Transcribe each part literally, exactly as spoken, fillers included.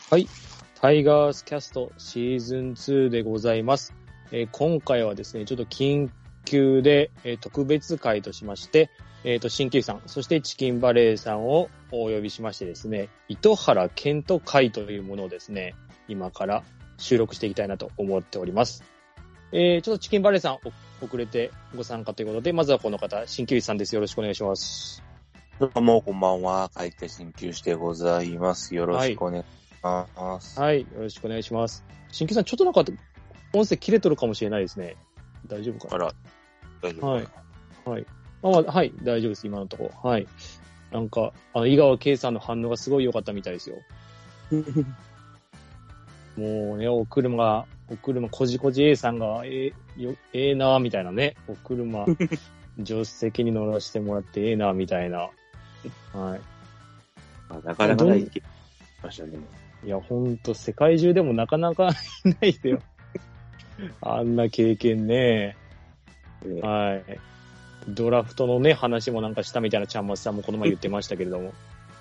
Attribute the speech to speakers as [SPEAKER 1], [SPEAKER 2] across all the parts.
[SPEAKER 1] はい。タイガースキャストシーズンツーでございます。えー、今回はですね、ちょっと緊急で、えー、特別会としまして、えっと、新旧さん、そしてチキンバレーさんをお呼びしましてですね、糸原健人会というものをですね、今から収録していきたいなと思っております。えー、ちょっとチキンバレーさん遅れてご参加ということで、まずはこの方、新旧さんです。よろしくお願いします。
[SPEAKER 2] どうも、こんばんは。会計新旧してございます。よろしくお願いします。
[SPEAKER 1] はい、はい、よろしくお願いします。新旧さん、ちょっとなんか、音声切れとるかもしれないですね。大丈夫かな？
[SPEAKER 2] あら、大丈夫かな？
[SPEAKER 1] はい。はい。あ、はい、大丈夫です、今のところ。はい。なんか、あの、井川圭さんの反応がすごい良かったみたいですよ。もうね、お車、お車、こじこじ A さんが、ええ、よ、ええなーみたいなね。お車、助手席に乗らせてもらってええなーみたいな。はい。
[SPEAKER 2] あ、なかなかないって言いましたね。
[SPEAKER 1] いや、ほんと、世界中でもなかなかいないですよ。あんな経験ね。
[SPEAKER 2] ね、
[SPEAKER 1] はい。ドラフトのね、話もなんかしたみたいなちゃんまつさんもこの前言ってましたけれども。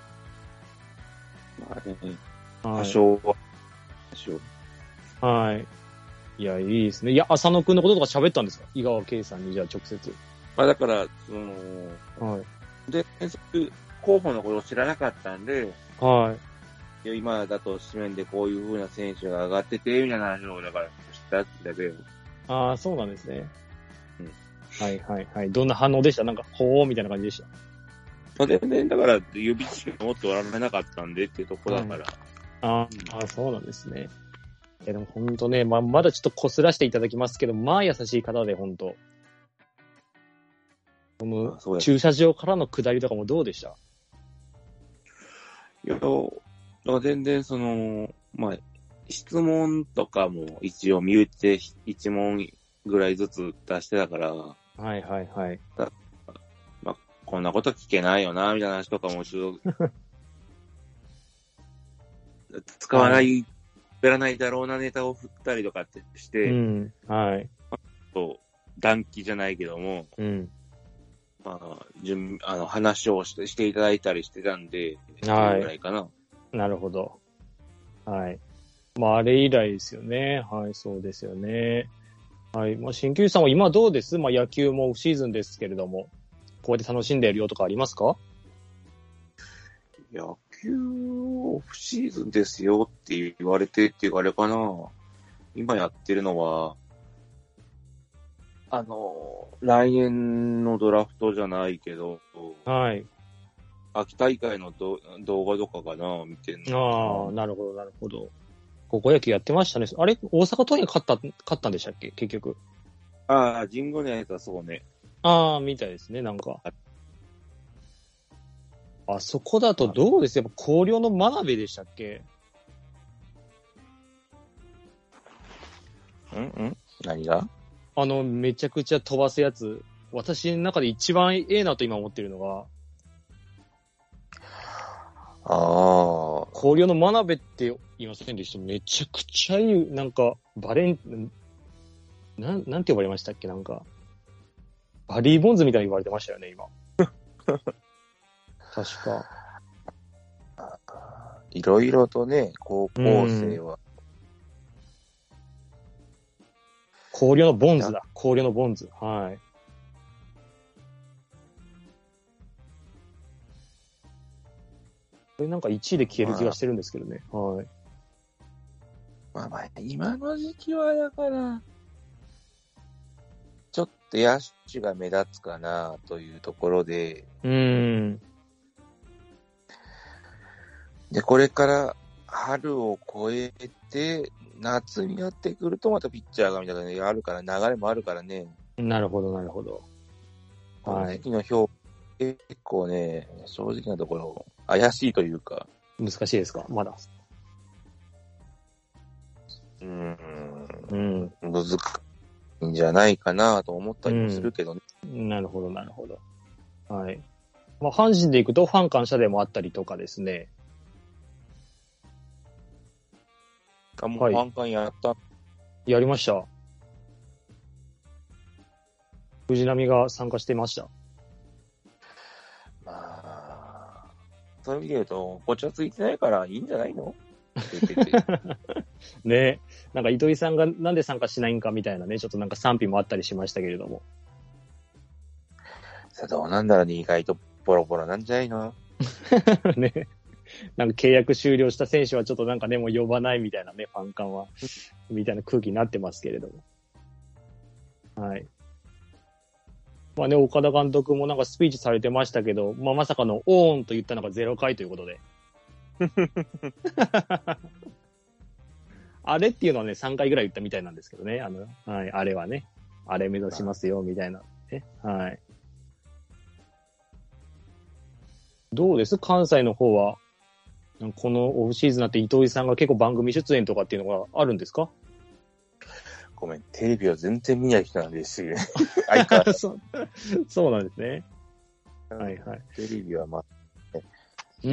[SPEAKER 2] まあね、
[SPEAKER 1] はい、
[SPEAKER 2] 多少は、多少。
[SPEAKER 1] はい。いや、いいですね。いや、浅野くんのこととか喋ったんですか？井川圭さんに、じゃあ直接。
[SPEAKER 2] まあだから、その、
[SPEAKER 1] はい。
[SPEAKER 2] で、候補のことを知らなかったんで、
[SPEAKER 1] はい。
[SPEAKER 2] 今だと紙面でこういう風な選手が上がってて、みたいな話を、だから、したってだけよ。
[SPEAKER 1] ああ、そうなんですね。
[SPEAKER 2] うん。
[SPEAKER 1] はいはいはい。どんな反応でした？なんか、ほーみたいな感じでした。
[SPEAKER 2] まあ、全然、だから、指知識持っておられなかったんでっていうとこだから。はい、
[SPEAKER 1] ああ、そうなんですね。いや、でもほんとね、まあ、まだちょっとこすらせていただきますけど、まあ優しい方で、ほんと。この、駐車場からの下りとかもどうでした？
[SPEAKER 2] いや、だから全然その、まあ、質問とかも一応見打って一問ぐらいずつ出してたから。
[SPEAKER 1] はいはいはい。
[SPEAKER 2] まあ、こんなこと聞けないよな、みたいな話とかもちょっと、使わない、やらないだろうなネタを振ったりとかってして、
[SPEAKER 1] うん、はい。
[SPEAKER 2] と暖気じゃないけども、
[SPEAKER 1] うん。
[SPEAKER 2] まあ、順あの話をしてしていただいたりしてたんで、
[SPEAKER 1] はい。
[SPEAKER 2] ぐらいかな。
[SPEAKER 1] なるほど。はい。まあ、あれ以来ですよね。はい、そうですよね。はい。まあ、新球児さんは今どうです？まあ、野球もオフシーズンですけれども、こうやって楽しんでいるよとかありますか？
[SPEAKER 2] 野球オフシーズンですよって言われてっていうかあれかな。今やってるのは、あの、来年のドラフトじゃないけど、
[SPEAKER 1] はい。
[SPEAKER 2] 秋大会のど動画とかかな、見てんの。
[SPEAKER 1] ああ、なるほど、なるほど。高校野球やってましたね。あれ、大阪桐蔭勝った、勝ったんでしたっけ結局。
[SPEAKER 2] ああ、神宮のやつはそうね。
[SPEAKER 1] ああ、みたいですね、なんか。あそこだとどうです？やっぱ広陵の真鍋でしたっけ？
[SPEAKER 2] んん何が？
[SPEAKER 1] あの、めちゃくちゃ飛ばすやつ。私の中で一番ええなと今思ってるのが、
[SPEAKER 2] ああ。
[SPEAKER 1] 広陵の真鍋って言いませんでした？めちゃくちゃいい、なんか、バレン、なん、なんて呼ばれましたっけ？なんか、バリーボンズみたいに言われてましたよね、今。確か。
[SPEAKER 2] いろいろとね、高校生は。
[SPEAKER 1] 広陵のボンズだ。広陵のボンズ。はい。これなんかいちいで消える気がしてるんですけどね。まあ、はい。
[SPEAKER 2] まあまあ、今の時期はだから、ちょっと野手が目立つかなというところで、
[SPEAKER 1] うーん。
[SPEAKER 2] で、これから春を越えて、夏になってくるとまたピッチャーがみたいなのがあるから、流れもあるからね。
[SPEAKER 1] なるほど、なるほど。
[SPEAKER 2] はい。この時の評結構ね、正直なところ、怪しいというか。
[SPEAKER 1] 難しいですかまだ。
[SPEAKER 2] うーん。
[SPEAKER 1] うん。
[SPEAKER 2] 難しいんじゃないかなと思ったりもするけどね。
[SPEAKER 1] うん、なるほど、なるほど。はい。まあ、阪神で行くとファン感謝デーもあったりとかですね。
[SPEAKER 2] あ、もうファン感やった、はい、
[SPEAKER 1] やりました。藤波が参加してました。
[SPEAKER 2] まあ、そういう意味で言うと、こっちはついてないからいいんじゃないの？ 出てて。
[SPEAKER 1] ね。なんか糸井さんがなんで参加しないんかみたいなね、ちょっとなんか賛否もあったりしましたけれども。
[SPEAKER 2] さあどうなんだろうね、意外とボロボロなんじゃないの
[SPEAKER 1] ね。なんか契約終了した選手はちょっとなんかね、もう呼ばないみたいなね、ファン感は、みたいな空気になってますけれども。はい。まあね、岡田監督もなんかスピーチされてましたけど、まあまさかのオーンと言ったのがゼロかいということで。あれっていうのはね、さんかいぐらい言ったみたいなんですけどね。あの、はい、あれはね。あれ目指しますよ、みたいな。ね。はい。どうです関西の方は、このオフシーズンになって糸井さんが結構番組出演とかっていうのがあるんですか？
[SPEAKER 2] ごめん、テレビは全然見ない人なんですし、相変わらず。
[SPEAKER 1] そう、そうなんですね。はいはい。
[SPEAKER 2] テレビはまあ、
[SPEAKER 1] うん。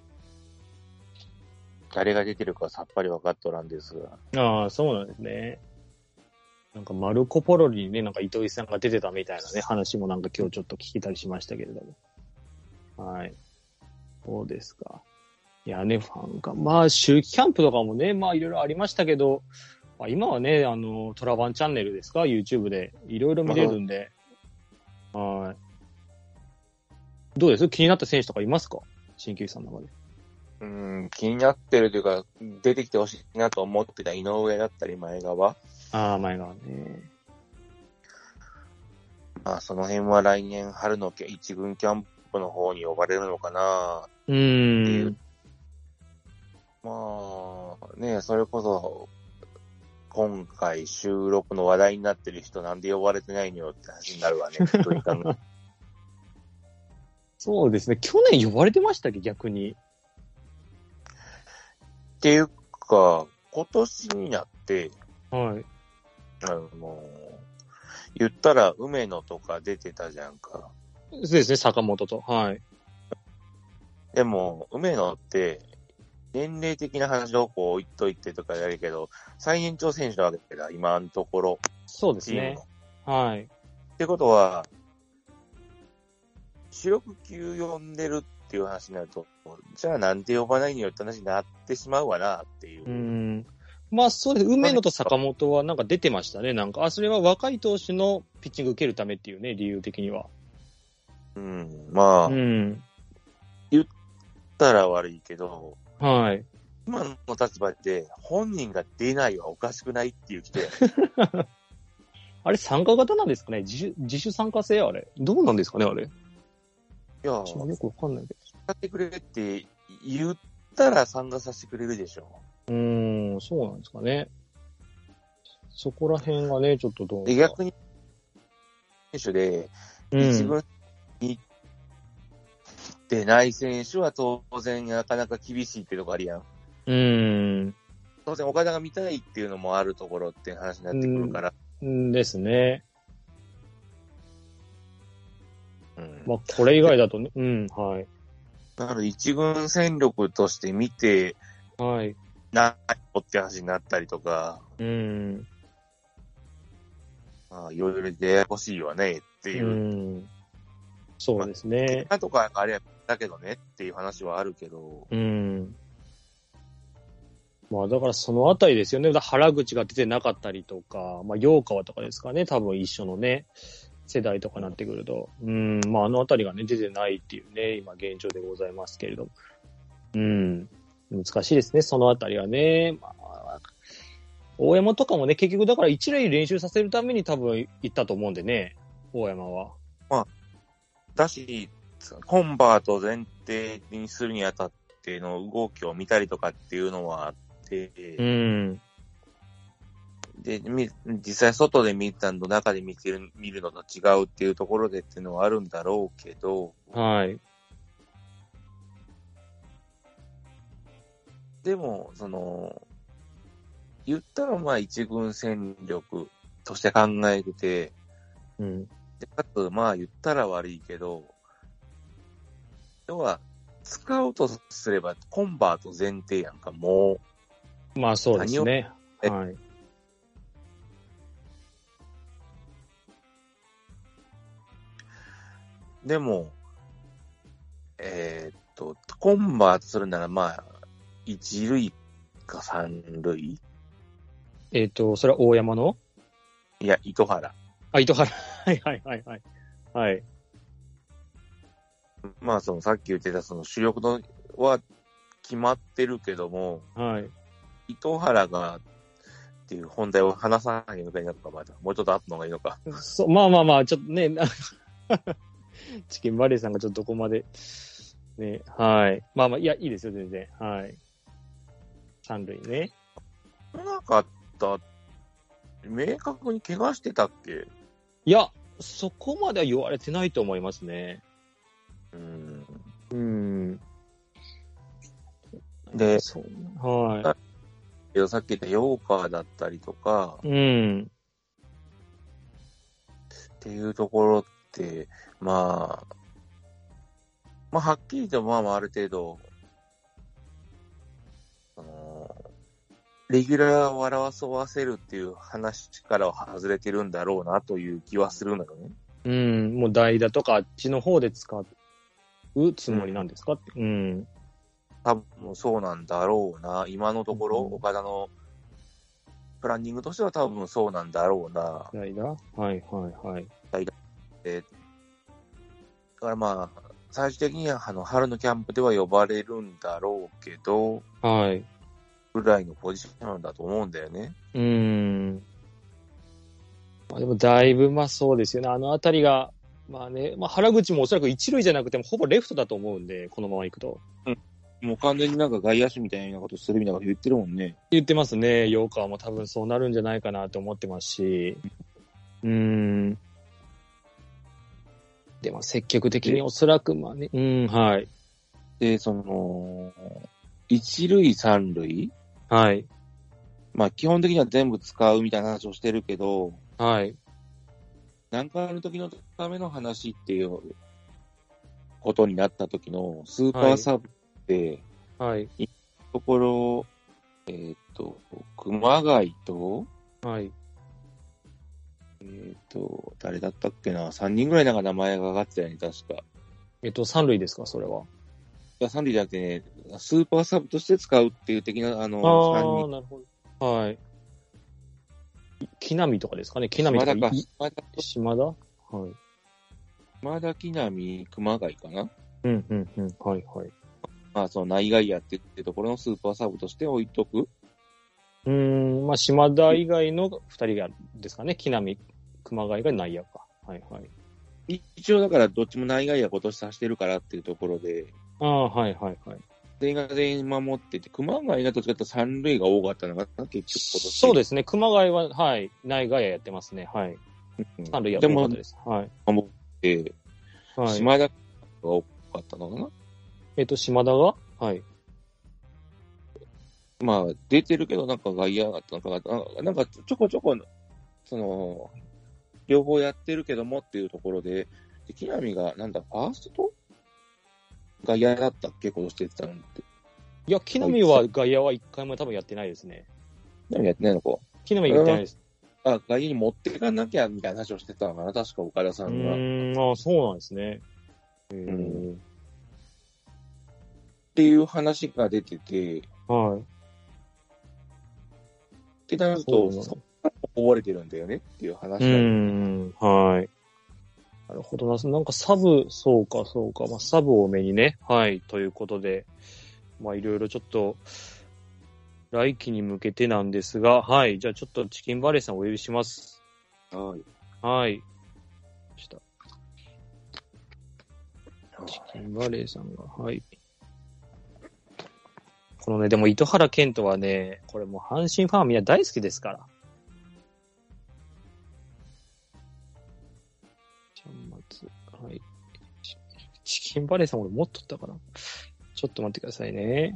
[SPEAKER 2] 誰が出てるかさっぱり分かっとらんですが。
[SPEAKER 1] ああ、そうなんですね。なんか、マルコ・ポロリにね、なんか糸井さんが出てたみたいなね、話もなんか今日ちょっと聞けたりしましたけれども。はい。そうですか。いやね、ファンか。まあ、秋季キャンプとかもね、まあいろいろありましたけど、まあ、今はね、あの、トラバンチャンネルですか ?YouTube でいろいろ見れるんで。はい。どうです気になった選手とかいますか新球さんの中で。
[SPEAKER 2] うん、気になってるというか、出てきてほしいなと思ってた井上だったり前川。
[SPEAKER 1] ああ、前川ね。
[SPEAKER 2] まあ、その辺は来年春の一軍キャンプの方に呼ばれるのかな
[SPEAKER 1] うーん。
[SPEAKER 2] まあ、ねそれこそ、今回収録の話題になってる人なんで呼ばれてないのよって話になるわね。とにかく
[SPEAKER 1] そうですね。去年呼ばれてましたっけ逆に。
[SPEAKER 2] っていうか、今年になって、
[SPEAKER 1] はい。
[SPEAKER 2] あの、言ったら梅野とか出てたじゃんか。
[SPEAKER 1] そうですね、坂本と。はい。
[SPEAKER 2] でも、梅野って、年齢的な話をこう置いといてとかやるけど、最年長選手なわけだ、今のところ。
[SPEAKER 1] そうですね。はい。
[SPEAKER 2] ってことは、主力級呼んでるっていう話になると、じゃあなんで呼ばないのよって話になってしまうわなっていう。
[SPEAKER 1] うん。まあそうです。梅野と坂本はなんか出てましたね。なんか、あ、それは若い投手のピッチング受けるためっていうね、理由的には。
[SPEAKER 2] うん、まあ、
[SPEAKER 1] うん。
[SPEAKER 2] 言ったら悪いけど、
[SPEAKER 1] はい。
[SPEAKER 2] 今の立場で本人が出ないはおかしくないっていう人や。
[SPEAKER 1] あれ参加型なんですかね自主、自主参加制あれ。どうなんですかねあれ。
[SPEAKER 2] いや、
[SPEAKER 1] よくわかんないけど。
[SPEAKER 2] やってくれって言ったら参加させてくれるでしょ。
[SPEAKER 1] うーん、そうなんですかね。そこら辺がね、ちょっとどう
[SPEAKER 2] で、逆に、選手で、一軍に出ない選手は当然なかなか厳しいっていうところあるやん。
[SPEAKER 1] うん。うん。
[SPEAKER 2] 当然岡田が見たいっていうのもあるところっていう話になってくるから。
[SPEAKER 1] うんですね。
[SPEAKER 2] うん。
[SPEAKER 1] まあ、これ以外だとね、うん、はい。
[SPEAKER 2] なので、一軍戦力として見て、
[SPEAKER 1] はい。
[SPEAKER 2] ないのって話になったりとか、
[SPEAKER 1] うん。
[SPEAKER 2] まあ、いろいろ出やこしいわねっていう。
[SPEAKER 1] うん。そうですね。
[SPEAKER 2] まあ、とかあれだけどねっていう話はあるけど。
[SPEAKER 1] うん。まあ、だからそのあたりですよね。原口が出てなかったりとか、まあ、陽川とかですかね。多分一緒のね、世代とかなってくると。うん。まあ、あのあたりがね、出てないっていうね、今現状でございますけれども。うん。難しいですね、そのあたりはね。まあ、大山とかもね、結局だから一塁練習させるために多分行ったと思うんでね、大山は。
[SPEAKER 2] まあ、だし、コンバート前提にするにあたっての動きを見たりとかっていうのはあって、
[SPEAKER 1] うん。
[SPEAKER 2] で、実際外で見たのと中で見てる、見るのと違うっていうところでっていうのはあるんだろうけど、
[SPEAKER 1] はい。
[SPEAKER 2] でも、その、言ったらまあ一軍戦力として考えてて、
[SPEAKER 1] うん。
[SPEAKER 2] でかつまあ言ったら悪いけど、要は、使うとすればコンバート前提やんか、もう。
[SPEAKER 1] まあそうですね。はい。
[SPEAKER 2] でも、えーっと、コンバートするならまあ、 一塁か三塁？
[SPEAKER 1] えっ、ー、と、それは大山の？
[SPEAKER 2] いや、糸原。
[SPEAKER 1] あ、糸原。はいはいはいはい。はい。
[SPEAKER 2] まあ、その、さっき言ってた、その、主力のは決まってるけども、
[SPEAKER 1] はい。
[SPEAKER 2] 糸原が、っていう本題を話さないのがいいのか、まだ。もうちょっと後の方がいいのか。
[SPEAKER 1] そう、まあまあまあ、ちょっとね、チキンバレーさんがちょっとどこまで、ね、はい。まあまあ、いや、いいですよ、全然。はい。三塁ね。
[SPEAKER 2] なかった、明確に怪我してたっけ？
[SPEAKER 1] いや、そこまでは言われてないと思いますね。
[SPEAKER 2] うん。
[SPEAKER 1] うん。
[SPEAKER 2] で、
[SPEAKER 1] そう。は
[SPEAKER 2] さっき言ったヨーカーだったりとか、
[SPEAKER 1] い。うん。
[SPEAKER 2] っていうところって、まあ、まあ、はっきりと、まあまあ、ある程度、あの、レギュラーを争わせるっていう話からは外れてるんだろうなという気はするんだよね。
[SPEAKER 1] うん。もう代打とかあっちの方で使うつもりなんですかって。うん。
[SPEAKER 2] 多分そうなんだろうな。今のところ、
[SPEAKER 1] うん
[SPEAKER 2] 岡田のプランニングとしては多分そうなんだろうな。
[SPEAKER 1] 代打はいはいはい。
[SPEAKER 2] 代打で。だからまあ、最終的にはあの春のキャンプでは呼ばれるんだろうけど、
[SPEAKER 1] はい。
[SPEAKER 2] ぐらいのポジションだと思うんだよね。
[SPEAKER 1] うーん。まあでもだいぶまあそうですよね。あのあたりが、まあね、まあ原口もおそらく一塁じゃなくてもほぼレフトだと思うんで、このまま行くと。
[SPEAKER 2] もう完全になんか外野手みたいなことするみたいなこと言ってるもんね。
[SPEAKER 1] 言ってますね。ヨーカーも多分そうなるんじゃないかなと思ってますし。うーん。でも積極的におそらくまあね、うん、はい。
[SPEAKER 2] で、その、一塁三塁
[SPEAKER 1] はい。
[SPEAKER 2] まあ基本的には全部使うみたいな話をしてるけど、
[SPEAKER 1] はい。
[SPEAKER 2] 何かある時のための話っていうことになった時のスーパーサブって、
[SPEAKER 1] はい。
[SPEAKER 2] ところ、えっ、ー、と、熊谷と、
[SPEAKER 1] はい。
[SPEAKER 2] えっ、ー、と、誰だったっけな、さんにんぐらいなんか名前が上がってたよね、確か。
[SPEAKER 1] えっと、三塁ですか、それは。
[SPEAKER 2] いや、三塁じゃなくてね、スーパーサブとして使うっていう的な、あの、
[SPEAKER 1] ああ、
[SPEAKER 2] さんにん。
[SPEAKER 1] なるほど。はい。木浪とかですかね、木浪とか。
[SPEAKER 2] 島田か、
[SPEAKER 1] 島田島田はい。
[SPEAKER 2] 島田、木浪、熊谷かな。
[SPEAKER 1] うん、うん、うん。はい、はい。
[SPEAKER 2] まあ、その内外野ってってところのスーパーサブとして置いとく。
[SPEAKER 1] うーん、まあ、島田以外の二人がですかね。木浪、熊谷が内野か。はいはい。
[SPEAKER 2] 一応だからどっちも内外野今年さしてるからっていうところで、
[SPEAKER 1] ああ、はいはいはい。
[SPEAKER 2] 全員が全員守ってて、熊谷がどっちかというと三塁が多かったのかな、結局今年。
[SPEAKER 1] そうですね。熊谷は、はい、内外野やってますね。はい。
[SPEAKER 2] うん、
[SPEAKER 1] 三塁や
[SPEAKER 2] でも、
[SPEAKER 1] です。はい。
[SPEAKER 2] 守って、
[SPEAKER 1] はい、
[SPEAKER 2] 島田が多かったのかな。
[SPEAKER 1] えっと、島田がはい。
[SPEAKER 2] まあ、出てるけど、なんか外野だったのかな。なんかちょこちょこ、その、両方やってるけどもっていうところで、で木浪が、なんだ、ファースト外野だったっけ、今年出てたのって。
[SPEAKER 1] いや、木浪は外野は一回も多分やってないですね。
[SPEAKER 2] 何やってないのか。
[SPEAKER 1] 木浪やってないです。
[SPEAKER 2] あ、外野に持っていかなきゃみたいな話をしてたのかな、確か岡田さんが。
[SPEAKER 1] うーん、ああ、そうなんですね。
[SPEAKER 2] うん。っていう話が出てて、
[SPEAKER 1] はい。
[SPEAKER 2] ってなると、そこから追われてるんだよねっていう話
[SPEAKER 1] うーん、はい。なるほどな。なんかサブ、そうか、そうか。まあ、サブ多めにね。はい。ということで、まあ、いろいろちょっと、来季に向けてなんですが、はい。じゃあちょっとチキンバレーさんお呼びします。
[SPEAKER 2] はい。
[SPEAKER 1] はい。したチキンバレーさんが、はい。このね、でも糸原健人はね、これもう阪神ファンはみんな大好きですから。ちゃんまつ、はい。チキンバレーさん俺持っとったかな。ちょっと待ってくださいね。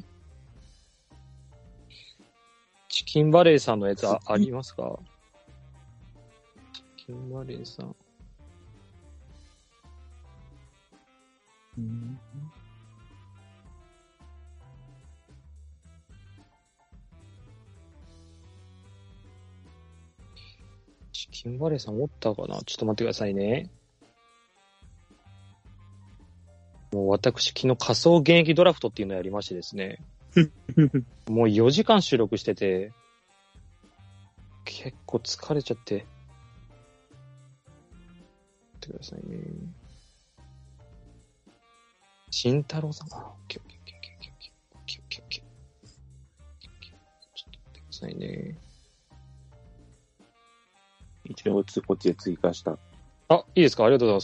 [SPEAKER 1] チキンバレーさんのやつ あ, ありますか？チキンバレーさん。うん、チキンバレーさんおったかな？ちょっと待ってくださいね。もう私、昨日仮想現役ドラフトっていうのをやりましてですね。 もうよじかん収録してて、結構疲れちゃって。待ってくださいね。慎太郎さん。あ、オッケーオッケーオッケーオッケーオッケーオッケーオッケーオッケーオッケー。ちょっと待ってくださいね。
[SPEAKER 2] 一応こっちで追加した。
[SPEAKER 1] あ、いいですか？ありがとうございます。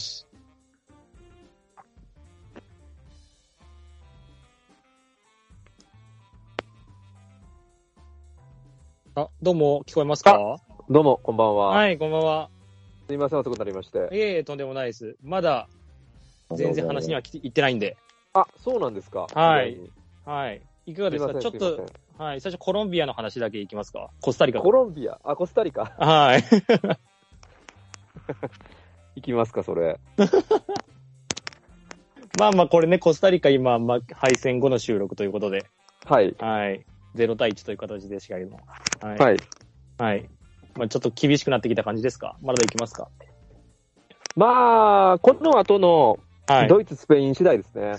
[SPEAKER 1] あ、どうも、聞こえますか？
[SPEAKER 3] どうも、こんばんは。
[SPEAKER 1] はい、こんばんは。
[SPEAKER 3] すみません、遅くなりまして。
[SPEAKER 1] いえいえ、とんでもないです。まだ、全然話には来て行ってないんで。
[SPEAKER 3] あ、そうなんですか。
[SPEAKER 1] はい。はい。いかがですか？ちょっと、はい。最初コロンビアの話だけいきますか？コスタリカ。
[SPEAKER 3] コロンビアあ、コスタリカ。
[SPEAKER 1] はい。
[SPEAKER 3] いきますか、それ。
[SPEAKER 1] まあまあ、これね、コスタリカ今、まあ、敗戦後の収録ということで。
[SPEAKER 3] はい。
[SPEAKER 1] はい。ゼロたいいちという形でしかりも。
[SPEAKER 3] はい。はい。
[SPEAKER 1] はい。まあ、ちょっと厳しくなってきた感じですか？まだいきますか？
[SPEAKER 3] まあ、この後の、ドイツ、スペイン次第ですね。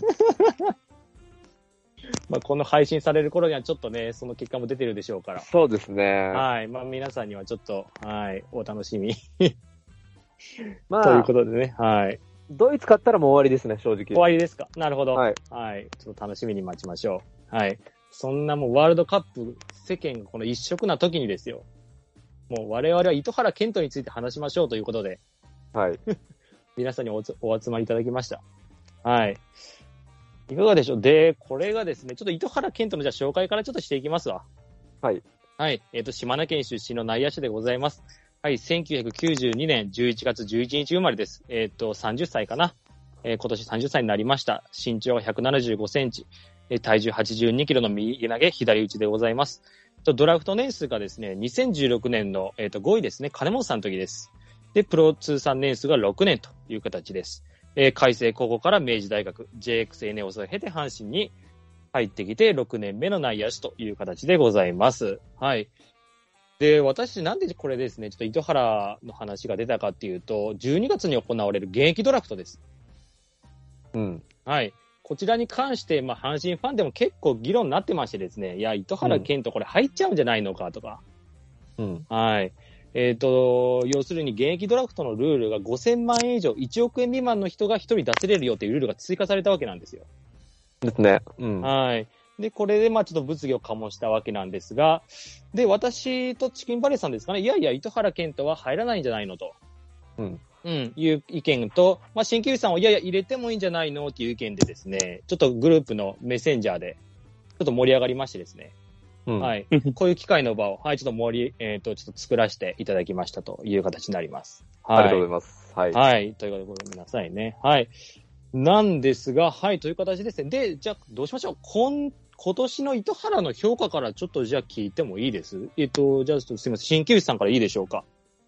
[SPEAKER 1] まあ、この配信される頃にはちょっとね、その結果も出てるでしょうから。
[SPEAKER 3] そうですね。
[SPEAKER 1] はい。まあ、皆さんにはちょっと、はい、お楽しみ。
[SPEAKER 3] まあ、
[SPEAKER 1] ということでね、はい。
[SPEAKER 3] ドイツ勝ったらもう終わりですね、正直。
[SPEAKER 1] 終わりですか？なるほど。
[SPEAKER 3] はい。
[SPEAKER 1] はい。ちょっと楽しみに待ちましょう。はい。そんなもうワールドカップ、世間がこの一色な時にですよ。もう我々は糸原健人について話しましょうということで。
[SPEAKER 3] はい。
[SPEAKER 1] 皆さんに お, お集まりいただきました。はい。いかがでしょう？で、これがですね、ちょっと糸原健人のじゃあ紹介からちょっとしていきますわ。
[SPEAKER 3] はい。
[SPEAKER 1] はい。えっ、ー、と、島根県出身の内野手でございます。はい。せんきゅうひゃくきゅうじゅうにねんじゅういちがつじゅういちにち生まれです。えっ、ー、と、さんじゅっさいかな。えー、今年さんじゅっさいになりました。身長がひゃくななじゅうごセンチ。えー、体重はちじゅうにキロの右投げ、左打ちでございます。とドラフト年数がですね、にせんじゅうろくねんの、えー、とごいですね。金本さんの時です。で、プロ通算年数がろくねんという形です。えー、海星高校から明治大学、ジェイエックスエヌエー を経て阪神に入ってきてろくねんめの内野手という形でございます。はい。で、私なんでこれですね、ちょっと糸原の話が出たかっていうと、じゅうにがつに行われる現役ドラフトです。
[SPEAKER 3] うん。
[SPEAKER 1] はい。こちらに関して、まあ、阪神ファンでも結構議論になってましてですね、いや、糸原健人これ入っちゃうんじゃないのかとか。
[SPEAKER 3] うん。
[SPEAKER 1] はい。えっ、ー、と、要するに現役ドラフトのルールがごせんまんえん以上、いちおくえん未満の人がひとり出せれるよっていうルールが追加されたわけなんですよ。
[SPEAKER 3] ですね。うん。
[SPEAKER 1] はい。で、これで、まあちょっと物議を醸したわけなんですが、で、私とチキンバレーさんですかね、いやいや、糸原健人は入らないんじゃないのと。
[SPEAKER 3] うん。
[SPEAKER 1] うん、いう意見と、まあ、新球さんをいやいや入れてもいいんじゃないのっていう意見でですね、ちょっとグループのメッセンジャーで、ちょっと盛り上がりましてですね。
[SPEAKER 3] うん、
[SPEAKER 1] はい。こういう機会の場を、はい、ちょっと盛り、えっ、ー、と、ちょっと作らせていただきましたという形になります。はい。
[SPEAKER 3] ありがとうございます。はい。
[SPEAKER 1] はい。ということで、ごめんなさいね。はい。なんですが、はい、という形ですね。で、じゃあ、どうしましょう。今、今年の糸原の評価からちょっとじゃあ聞いてもいいです？えっ、ー、と、じゃあ、すみません。新球さんからいいでしょうか。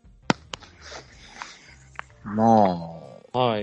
[SPEAKER 2] まあ。
[SPEAKER 1] はい。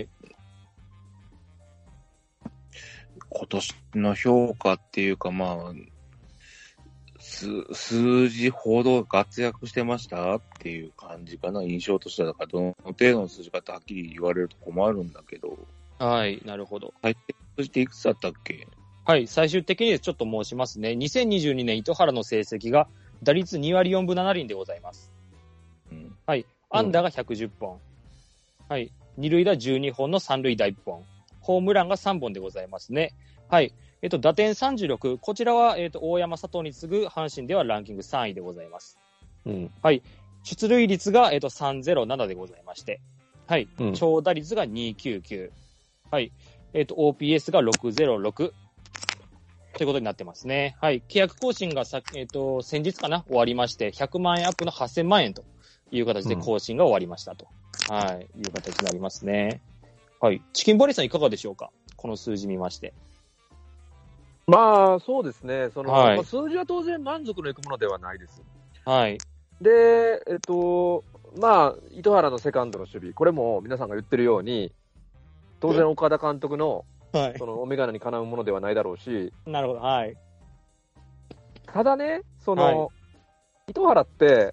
[SPEAKER 2] 今年の評価っていうか、まあ、す数字ほど活躍してましたっていう感じかな、印象としては。だから、どの程度の数字かってはっきり言われると困るんだけど。
[SPEAKER 1] はい、なるほど。
[SPEAKER 2] 最低数字っていくつだったっけ？
[SPEAKER 1] はい、最終的にちょっと申しますね。にせんにじゅうにねん糸原の成績が打率にわりよんぶななりんでございます。うん、はい、安打がひゃくじゅっぽん。はい。二塁打じゅうにほんの三塁打いっぽん。ホームランがさんぼんでございますね。はい。えっと、打点さんじゅうろく。こちらは、えっと、大山佐藤に次ぐ阪神ではランキングさんいでございます。うん。はい。出塁率が、えっと、さんぜろななでございまして。はい。うん、長打率がにひゃくきゅうじゅうきゅう。はい。えっと、オーピーエス がろくぜろろく。ということになってますね。はい。契約更新がさ、えっと、先日かな終わりまして、ひゃくまんえんアップのはっせんまんえんという形で更新が終わりましたと。うん、はい。いう形になりますね。はい。チキンボリーさんいかがでしょうか？この数字見まして。
[SPEAKER 3] まあ、そうですね。その、
[SPEAKER 1] はい、
[SPEAKER 3] まあ、数字は当然満足のいくものではないです。
[SPEAKER 1] はい。
[SPEAKER 3] で、えっと、まあ、糸原のセカンドの守備、これも皆さんが言ってるように、当然岡田監督の、はい、その、お眼鏡にかなうものではないだろうし。
[SPEAKER 1] なるほど、はい。
[SPEAKER 3] ただね、その、はい、糸原って、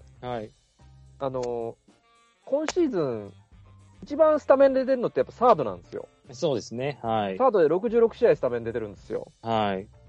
[SPEAKER 1] はい。
[SPEAKER 3] あの、今シーズン、一番スタメンで出るのってやっぱサードなんですよ。
[SPEAKER 1] そうですね。はい。
[SPEAKER 3] サードでろくじゅうろくしあいスタメン出てるんですよ。
[SPEAKER 1] はい。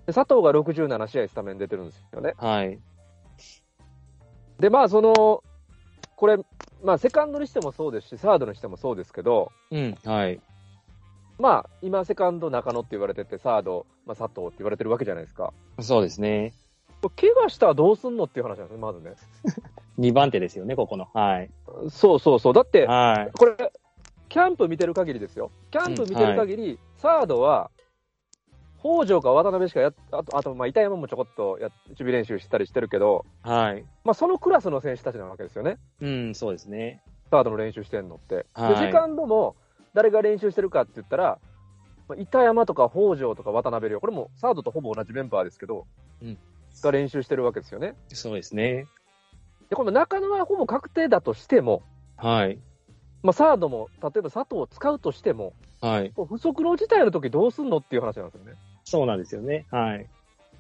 [SPEAKER 3] 佐藤がろくじゅうななしあいスタメン出てるんですよね。
[SPEAKER 1] はい。
[SPEAKER 3] で、まあ、その、これ、まあ、セカンドにしてもそうですし、サードにしてもそうですけど、
[SPEAKER 1] うん、はい。
[SPEAKER 3] まあ、今、セカンド中野って言われてて、サード、まあ、佐藤って言われてるわけじゃないですか。
[SPEAKER 1] そうですね。
[SPEAKER 3] 怪我したらどうすんのっていう話なんですね、まずね。
[SPEAKER 1] にばん手ですよね、ここの。はい。
[SPEAKER 3] そうそうそう。だって、
[SPEAKER 1] はい。
[SPEAKER 3] これ、キャンプ見てる限りですよ。キャンプ見てる限り、うんはい、サードは、北条か渡辺しかやっ、あと、あとまあ、板山もちょこっとや守備練習したりしてるけど、
[SPEAKER 1] はい。
[SPEAKER 3] まあ、そのクラスの選手たちなわけですよね。
[SPEAKER 1] うん、そうですね。
[SPEAKER 3] サードの練習してんのって。
[SPEAKER 1] はい、
[SPEAKER 3] で、セカンドも、誰が練習してるかって言ったら、まあ、板山とか北条とか渡辺亮、これもサードとほぼ同じメンバーですけど、うん、が練習してるわけですよね。
[SPEAKER 1] そうですね。
[SPEAKER 3] で、この中野はほぼ確定だとしても、
[SPEAKER 1] はい。
[SPEAKER 3] まあ、サードも、例えば佐藤を使うとしても、
[SPEAKER 1] はい。
[SPEAKER 3] 不測の事態の時どうすんのっていう話なんですよね。
[SPEAKER 1] そうなんですよね。はい。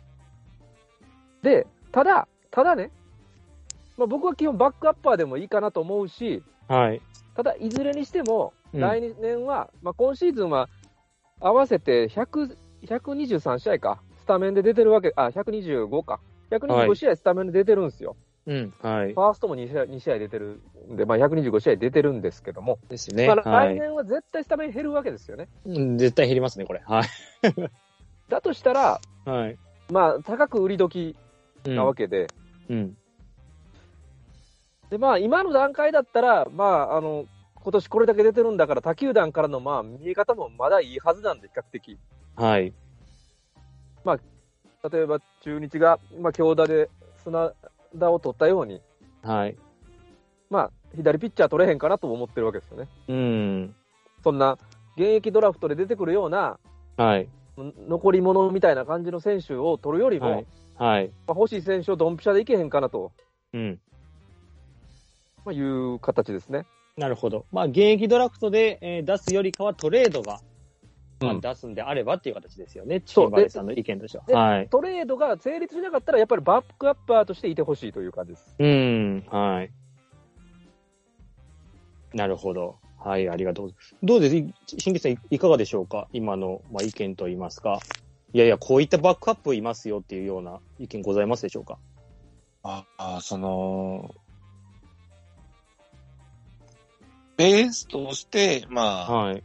[SPEAKER 3] で、ただ、ただね、まあ、僕は基本バックアッパーでもいいかなと思うし、
[SPEAKER 1] はい。
[SPEAKER 3] ただ、いずれにしても、来年は、うん、まあ、今シーズンは合わせてひゃく、ひゃくにじゅうさんしあいか、スタメンで出てるわけ、あ、ひゃくにじゅうごか。ひゃくにじゅうご試合スタメンで出てるんですよ。
[SPEAKER 1] はい、うん、はい。
[SPEAKER 3] ファーストも 2, 試合に試合出てるんで、まあ、ひゃくにじゅうご試合出てるんですけども。
[SPEAKER 1] ですね。
[SPEAKER 3] まあ、来年は絶対スタメン減るわけですよね。
[SPEAKER 1] うん、絶対減りますね、これ。はい。
[SPEAKER 3] だとしたら、
[SPEAKER 1] はい。
[SPEAKER 3] まあ、高く売り時なわけで、
[SPEAKER 1] うん。うん、
[SPEAKER 3] で、まあ、今の段階だったら、まあ、あの、今年これだけ出てるんだから、他球団からの、まあ、見え方もまだいいはずなんで、比較的。
[SPEAKER 1] はい。
[SPEAKER 3] まあ、例えば、中日が、まあ、強打で砂田を取ったように、
[SPEAKER 1] はい。
[SPEAKER 3] まあ、左ピッチャー取れへんかなと思ってるわけですよね。
[SPEAKER 1] うん。
[SPEAKER 3] そんな、現役ドラフトで出てくるような、
[SPEAKER 1] はい。
[SPEAKER 3] 残り物みたいな感じの選手を取るよりも、
[SPEAKER 1] はい。はい、
[SPEAKER 3] まあ、欲しい選手をドンピシャでいけへんかなと。
[SPEAKER 1] うん。
[SPEAKER 3] まあ、いう形ですね。
[SPEAKER 1] なるほど。まあ、現役ドラフトで、えー、出すよりかはトレードが、まあ、出すんであればっていう形ですよね。うん、チキンバレーさんの意見としては。はい。
[SPEAKER 3] トレードが成立しなかったら、やっぱりバックアッパーとしていてほしいという感じです。
[SPEAKER 1] うん。はい。なるほど。はい、ありがとう。どうです新木さん、いかがでしょうか今の、まあ、意見といいますか。いやいや、こういったバックアップいますよっていうような意見ございますでしょうか。
[SPEAKER 2] ああ、その、ベースとして、まあ、はい。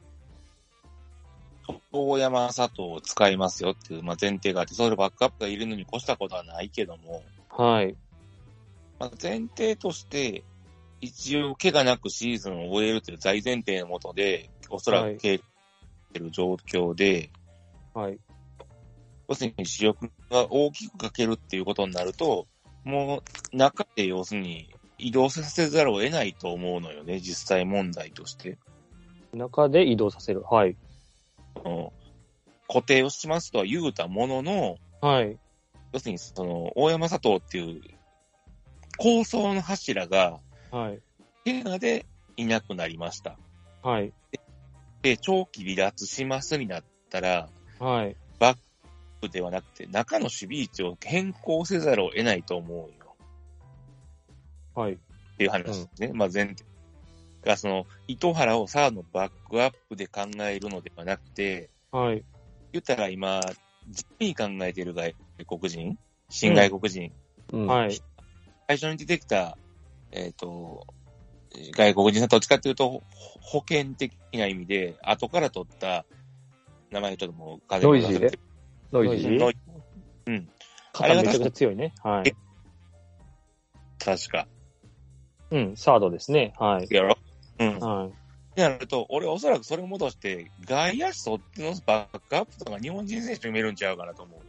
[SPEAKER 2] 大山佐藤を使いますよっていう、まあ、前提があって、それバックアップがいるのに越したことはないけども、
[SPEAKER 1] はい。
[SPEAKER 2] まあ、前提として、一応、怪我なくシーズンを終えるという大前提のもとで、おそらく怪我してる状況で、
[SPEAKER 1] はい。
[SPEAKER 2] 要するに主力が大きくかけるっていうことになると、もう中で要するに移動させざるを得ないと思うのよね、実際問題として。
[SPEAKER 1] 中で移動させる。はい。
[SPEAKER 2] うん、固定をしますとは言うたものの、
[SPEAKER 1] はい。
[SPEAKER 2] 要するにその、大山佐藤っていう構想の柱が、
[SPEAKER 1] はい。
[SPEAKER 2] 怪我でいなくなりました。
[SPEAKER 1] はい。
[SPEAKER 2] で、長期離脱しますになったら、
[SPEAKER 1] はい。
[SPEAKER 2] バックではなくて、中の守備位置を変更せざるを得ないと思うよ。
[SPEAKER 1] はい。
[SPEAKER 2] っていう話ですね。うん、まあ前提が、その、糸原をサードのバックアップで考えるのではなくて、
[SPEAKER 1] はい。
[SPEAKER 2] 言ったら今、じっくり考えている外国人、新外国人、
[SPEAKER 1] うんうん、はい。
[SPEAKER 2] 最初に出てきた、えっと、外国人さんどっちかっていうと、保険的な意味で、後から取った、名前ちょっともう風
[SPEAKER 3] ノイジーでノイジー
[SPEAKER 2] ノイうん。
[SPEAKER 1] あれがめちゃくちゃ強いね。はい。
[SPEAKER 2] 確か。
[SPEAKER 1] うん、サードですね。はい。
[SPEAKER 2] やろうん。
[SPEAKER 1] はい。
[SPEAKER 2] ってなると、俺おそらくそれを戻して、外野手そっちのバックアップとか日本人選手に見えるんちゃうかなと思う。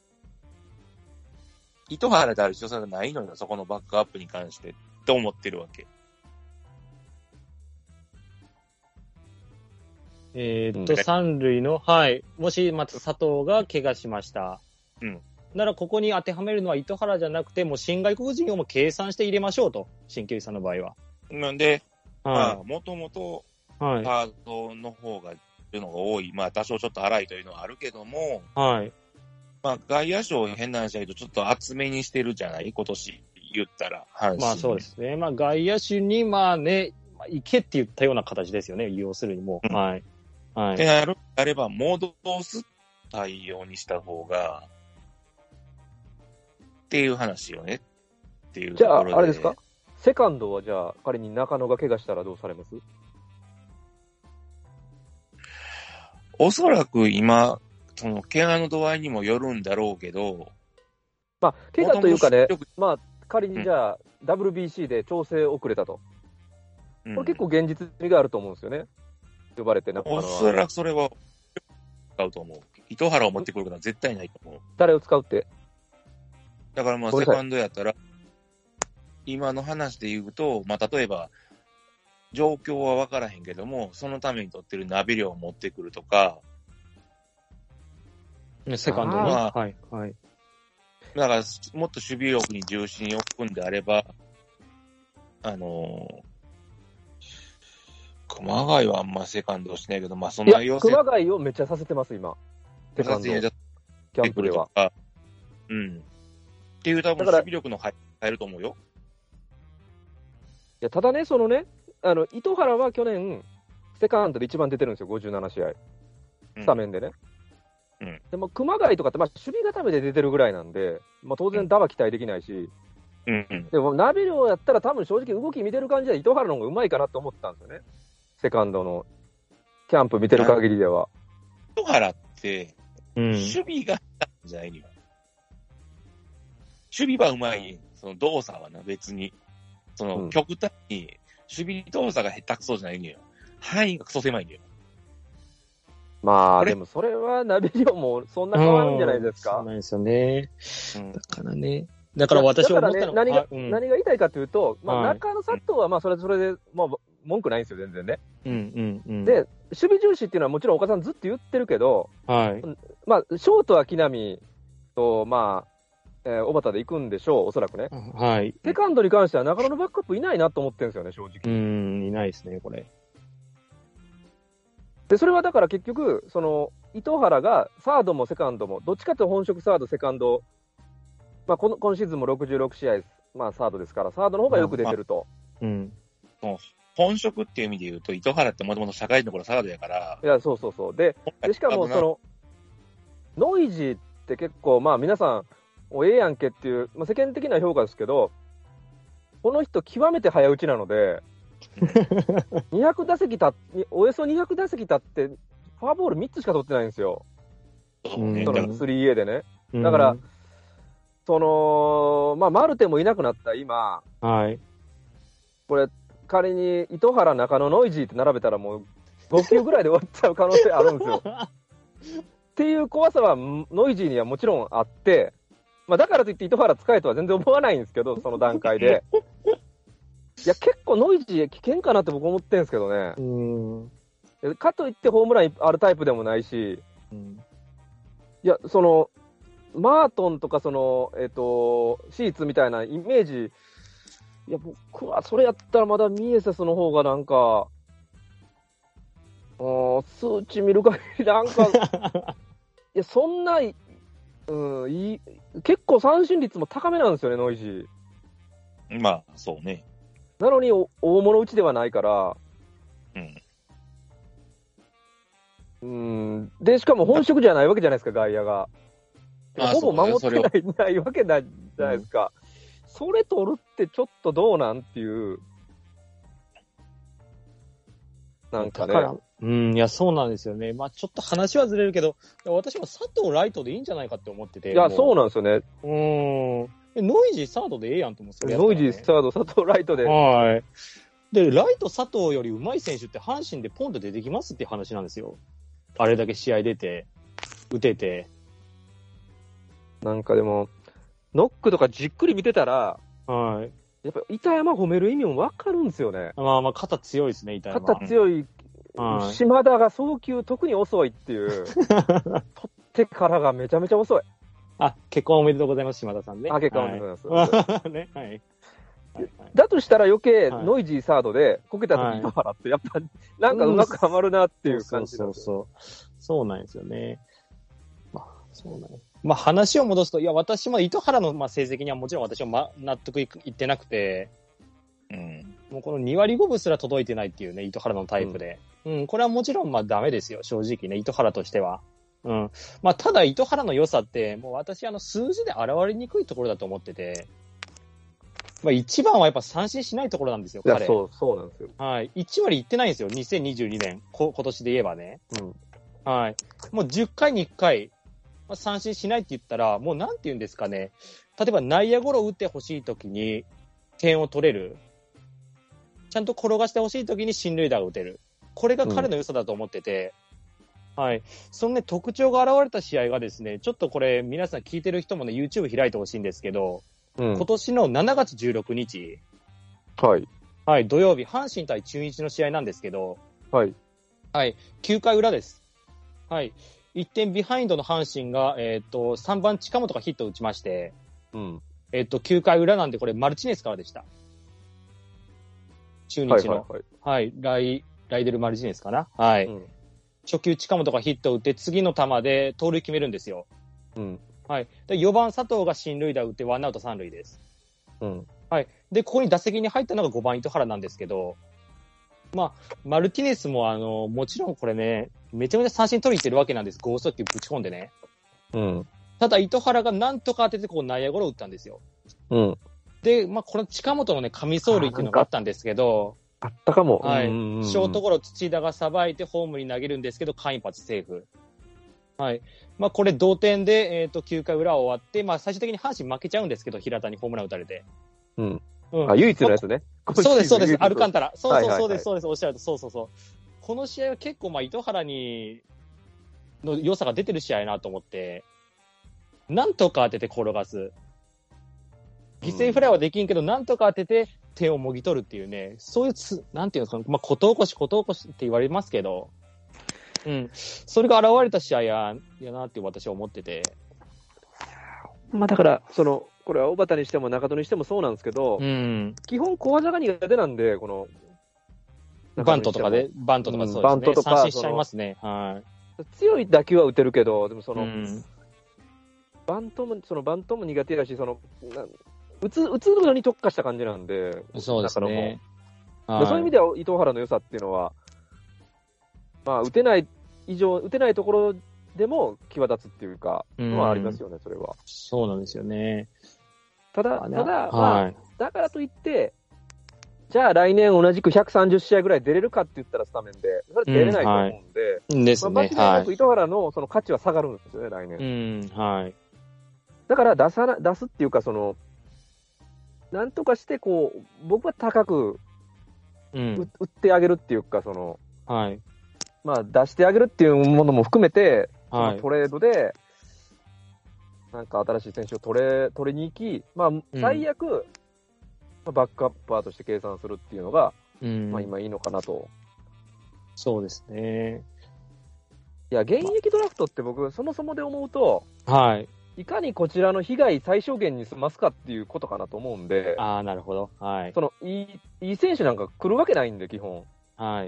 [SPEAKER 2] 糸原である必要性がないのよ、そこのバックアップに関して。って思ってるわけ。
[SPEAKER 1] えー、っと、三塁の、はい。もし、また佐藤が怪我しました。
[SPEAKER 2] うん。
[SPEAKER 1] なら、ここに当てはめるのは糸原じゃなくて、もう新外国人をも計算して入れましょうと。新球さんの場合は。
[SPEAKER 2] なんで、
[SPEAKER 1] はい、
[SPEAKER 2] まあ、もともと、
[SPEAKER 1] はい。
[SPEAKER 2] カードの方が、いうのが多い。まあ、多少ちょっと荒いというのはあるけども、
[SPEAKER 1] はい。
[SPEAKER 2] まあ、外野手を変な話だけど、ちょっと厚めにしてるじゃない今年言ったら。
[SPEAKER 1] まあ、そうですね。まあ、外野手に、まあね、まあ、行けって言ったような形ですよね。要するにもう。うん、はい。はい。
[SPEAKER 2] で、あれば、戻す対応にした方が、 っていう話よねっていう
[SPEAKER 3] じゃあ、
[SPEAKER 2] ところで。
[SPEAKER 3] あれですかセカンドはじゃあ、仮に中野が怪我したらどうされます？
[SPEAKER 2] おそらく今、その、怪我の度合いにもよるんだろうけど、
[SPEAKER 3] まあ、怪我というかね
[SPEAKER 2] 元々、
[SPEAKER 3] まあ、仮にじゃあ、ダブリュービーシー で調整遅れたと。
[SPEAKER 2] うん、
[SPEAKER 3] これ結構現実味があると思うんですよね。呼ばれて中野は。
[SPEAKER 2] おそらくそれは、使うと思う。糸原を持ってくることは絶対ないと思う。
[SPEAKER 3] 誰を使うって？
[SPEAKER 2] だからまあ、セカンドやったら、今の話で言うと、まあ、例えば、状況は分からへんけども、そのために取ってるナビ量を持ってくるとか、
[SPEAKER 1] セカンドに。
[SPEAKER 2] あ
[SPEAKER 1] はい、はい。
[SPEAKER 2] だから、もっと守備力に重心を置くんであれば、あのー、熊谷はあんまセカンドをしないけど、まあ、そ
[SPEAKER 3] いや
[SPEAKER 2] の要請
[SPEAKER 3] 熊谷をめっちゃさせてます、今。セカンド。キャンプでは。
[SPEAKER 2] うん。っていう多分守備力の入ると思うよ。
[SPEAKER 3] いや、ただね、そのね、あの、糸原は去年、セカンドで一番出てるんですよ、ごじゅうなな試合。スタメンでね。
[SPEAKER 2] うん。
[SPEAKER 3] でも、熊谷とかって、まあ、守備固めで出てるぐらいなんで、まあ、当然、打は期待できないし、
[SPEAKER 2] うんうん。
[SPEAKER 3] でも、ナビ量やったら、多分正直、動き見てる感じで、糸原の方がうまいかなと思ってたんですよね。セカンドの、キャンプ見てる限りでは。
[SPEAKER 2] 糸原って、
[SPEAKER 1] うん、
[SPEAKER 2] 守備がじゃないのよ。守備はうまい。その動作はな、別に。その、極端に、守備動作が下手くそじゃないのよ。範囲がクソ狭いのよ。
[SPEAKER 3] まあ、でもそれはナビ量もそんな変わるんじゃないですか。
[SPEAKER 1] そうなんですよね。
[SPEAKER 2] うん、
[SPEAKER 1] だからね。だから私は思ったの
[SPEAKER 3] が、ね、何が、
[SPEAKER 1] うん、
[SPEAKER 3] 何が言いたいかというと、まあ、
[SPEAKER 1] はい、
[SPEAKER 3] 中野佐藤はまあそれぞれで、まあ、文句ないんですよ、全然ね。
[SPEAKER 1] うんうんうん、
[SPEAKER 3] で、守備重視っていうのはもちろん岡さんずっと言ってるけど、
[SPEAKER 1] はい、
[SPEAKER 3] まあ、ショートは木浪と、まあ、えー、小畑で行くんでしょう、おそらくね。
[SPEAKER 1] はい。
[SPEAKER 3] セカンドに関しては中野のバックアップいないなと思ってるんですよね、正直。
[SPEAKER 1] うん、いないですね、これ。
[SPEAKER 3] で、それはだから結局、その、糸原がサードもセカンドも、どっちかというと本職サード、セカンド、まあ、この今シーズンもろくじゅうろく試合、まあ、サードですから、サードの方がよく出てると。
[SPEAKER 1] うん。
[SPEAKER 2] 本職っていう意味で言うと、糸原ってもともと社会人の頃サードやから。
[SPEAKER 3] いや、そうそうそう。で、でしかも、その、ノイジーって結構、まあ、皆さん、おええやんけっていう、まあ、世間的な評価ですけど、この人、極めて早打ちなので、にひゃく打席たおよそにひゃく打席たって、フォアボールみっつしか取ってないんですよ。
[SPEAKER 2] そうね。
[SPEAKER 3] その スリーエー でね。だから、うん、その、まあ、マルテもいなくなった今、
[SPEAKER 1] はい。
[SPEAKER 3] これ、仮に糸原、中野、ノイジーって並べたらもうご球ぐらいで終わっちゃう可能性あるんですよ。っていう怖さはノイジーにはもちろんあって、まあ、だからといって糸原使えとは全然思わないんですけど、その段階で。いや、結構ノイジー危険かなって僕思ってるんですけどね。うん。かといってホームランあるタイプでもないし、うん、いや、その、マートンとかその、えっと、シーツみたいなイメージ、いや、僕はそれやったらまだミエセスの方がなんか、数値見る限りなんか、いや、そんな、うん、いい、結構三振率も高めなんですよね、ノイジ
[SPEAKER 2] ー。まあ、そうね。
[SPEAKER 3] なのに大物打ちではないから、うん。うん。で、しかも本職じゃないわけじゃないですか、外野が。ほぼ守ってない、ないわけないじゃないですか。うん、それ取るってちょっとどうなんっていう。なんかね。
[SPEAKER 1] だから、うん、いや、そうなんですよね。まあちょっと話はずれるけど、私も佐藤ライトでいいんじゃないかって思ってて。
[SPEAKER 3] いや、そうなんですよね。
[SPEAKER 1] うん。ノイジーサードでええやんと思うんですよ、
[SPEAKER 3] ね。ノイジーサード、佐藤ライトで。
[SPEAKER 1] はい。で、ライト佐藤より上手い選手って阪神でポンと出てきますっていう話なんですよ。あれだけ試合出て、打てて。
[SPEAKER 3] なんかでも、ノックとかじっくり見てたら、
[SPEAKER 1] はい。
[SPEAKER 3] やっぱ板山褒める意味もわかるんですよね。
[SPEAKER 1] まあまあ、肩強いですね、板山。
[SPEAKER 3] 肩強い。はい、島田が送球特に遅いっていう。取ってからがめちゃめちゃ遅い。
[SPEAKER 1] あ、結婚おめでとうございます、島田さんね。
[SPEAKER 3] あ、結婚おめでとうございます。
[SPEAKER 1] はい、ね、はい。
[SPEAKER 3] だとしたら余計ノイジーサードでこけた時糸原ってやっぱなんかうまくはまるなっていう感じなんですよ。
[SPEAKER 1] そうそうそう。そうなんですよね。まあ、そうなんです。まあ話を戻すと、いや、私も糸原のまあ成績にはもちろん私はま納得いってなくて、うん。もうこのに割ごぶすら届いてないっていうね、糸原のタイプで。うん、うん、これはもちろんまあダメですよ、正直ね、糸原としては。 うん。まあ、ただ、糸原の良さって、もう私、あの、数字で現れにくいところだと思ってて、まあ、一番はやっぱ三振しないところなんですよ、
[SPEAKER 3] いや、
[SPEAKER 1] 彼。
[SPEAKER 3] そう、そうなんですよ。
[SPEAKER 1] はい。いち割いってないんですよ、にせんにじゅうにねん。こ今年で言えばね。
[SPEAKER 3] うん。
[SPEAKER 1] はい。もうじゅっかいにいっかい、まあ、三振しないって言ったら、もうなんて言うんですかね。例えば内野ゴロを打ってほしいときに点を取れる。ちゃんと転がしてほしいときに進塁打を打てる。これが彼の良さだと思ってて、うん、はい。そのね、特徴が現れた試合がですね、ちょっとこれ皆さん聞いてる人もね、YouTube 開いてほしいんですけど、うん、今年のしちがつじゅうろくにち。
[SPEAKER 3] はい。
[SPEAKER 1] はい、土曜日、阪神対中日の試合なんですけど、
[SPEAKER 3] はい。
[SPEAKER 1] はい、きゅうかい裏です。はい。いってんビハインドの阪神が、えっと、さんばん近本がヒットを打ちまして、
[SPEAKER 3] うん。
[SPEAKER 1] えっと、きゅうかい裏なんで、これ、マルチネスからでした。中日の。はい、はいはい、ライ、ライデル・マルチネスかな。はい。うん、初球近本がヒットを打って、次の球で盗塁決めるんですよ。うん。はい。で、よばん佐藤が進塁打を打って、ワンアウト三塁です。うん。はい。で、ここに打席に入ったのがごばん糸原なんですけど、まあ、マルティネスもあの、もちろんこれね、めちゃめちゃ三振取りに行ってるわけなんです。剛速球ぶち込んでね。うん。ただ、糸原がなんとか当てて、こう内野ゴロを打ったんですよ。うん。で、まあ、この近本のね、神走塁っていうのがあったんですけど、
[SPEAKER 3] あったかも。
[SPEAKER 1] はい。
[SPEAKER 3] うんうんうん、
[SPEAKER 1] ショートゴロ土田がさばいてホームに投げるんですけど、間一髪セーフ。はい。まあ、これ同点で、えっと、きゅうかい裏終わって、まあ、最終的に阪神負けちゃうんですけど、平田にホームラン打たれて。
[SPEAKER 3] うん。うん、あ、唯一のやつね。
[SPEAKER 1] そうです、そうです。アルカンタラ。そうそう、そうです、そうです。おっしゃると、そうそうそう。この試合は結構、まあ、糸原に、の良さが出てる試合なと思って、なんとか当てて転がす。犠牲フライはできんけど、うん、なんとか当てて点をもぎ取るっていうね、そういうつ、なんていうんですか、まあ、ことおこし、ことおこしって言われますけど、うん。それが現れた試合や、やなって私は思ってて。
[SPEAKER 3] まあ、だから、その、これは小畑にしても中戸にしてもそうなんですけど、うん、基本小技が苦手なんで、この、
[SPEAKER 1] バントとかで、バントとかそうですね。バントとか。三振しちゃいますね。はい。
[SPEAKER 3] 強い打球は打てるけど、でもその、うん、バントも、そのバントも苦手だし、その、打つ、打つのに特化した感じなんで、
[SPEAKER 1] そうですね。
[SPEAKER 3] はい、そういう意味では、糸原の良さっていうのは、まあ、打てない以上、打てないところでも際立つっていうか、のはありますよね、それは。
[SPEAKER 1] そうなんですよね。
[SPEAKER 3] ただ、ただ、まあ、はい、だからといって、じゃあ来年同じくひゃくさんじゅうしあいぐらい出れるかって言ったらスタメンで、それ出れないと思うんで、
[SPEAKER 1] うんはい、ですね。まあ、
[SPEAKER 3] 間違いなく糸原のその価値は下がるんですよね、来
[SPEAKER 1] 年。うん、はい。
[SPEAKER 3] だから出さな、出すっていうか、その、なんとかして、こう、僕は高く、うん、売ってあげるっていうか、その、
[SPEAKER 1] はい。
[SPEAKER 3] まあ、出してあげるっていうものも含めて、はい、トレードで、なんか新しい選手を取れ、取りに行き、まあ、最悪、うん、まあ、バックアッパーとして計算するっていうのが、うん、まあ今いいのかなと。
[SPEAKER 1] そうですね。
[SPEAKER 3] いや、現役ドラフトって僕、そもそもで思うと、
[SPEAKER 1] はい。
[SPEAKER 3] いかにこちらの被害最小限に済ますかっていうことかなと思うんで、
[SPEAKER 1] ああ、なるほど。はい。
[SPEAKER 3] その、いい、いい選手なんか来るわけないんで、基本。
[SPEAKER 1] はい。